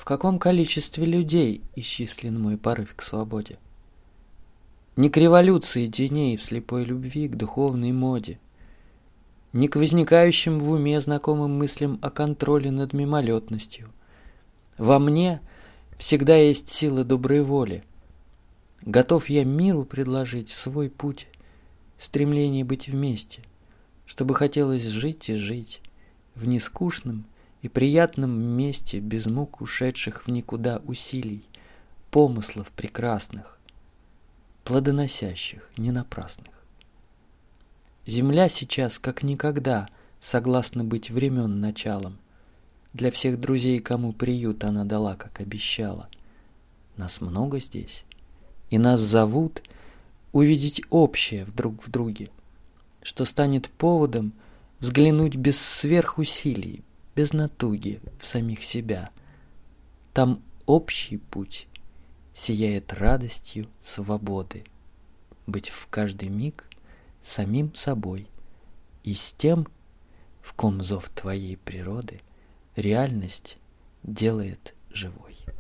каком количестве людей исчислен мой порыв к свободе? Не к революции теней в слепой любви к духовной моде, не к возникающим в уме знакомым мыслям о контроле над мимолетностью. Во мне всегда есть сила доброй воли. Готов я миру предложить свой путь, стремление быть вместе, чтобы хотелось жить и жить в нескучном и приятном месте, без мук ушедших в никуда усилий, помыслов прекрасных, плодоносящих, не напрасных. Земля сейчас, как никогда, согласна быть времен началом. Для всех друзей, кому приют она дала, как обещала. Нас много здесь, и нас зовут увидеть общее друг в друге, что станет поводом взглянуть без сверхусилий, без натуги в самих себя. Там общий путь сияет радостью свободы, быть в каждый миг самим собой и с тем, в ком зов твоей природы реальность делает живой.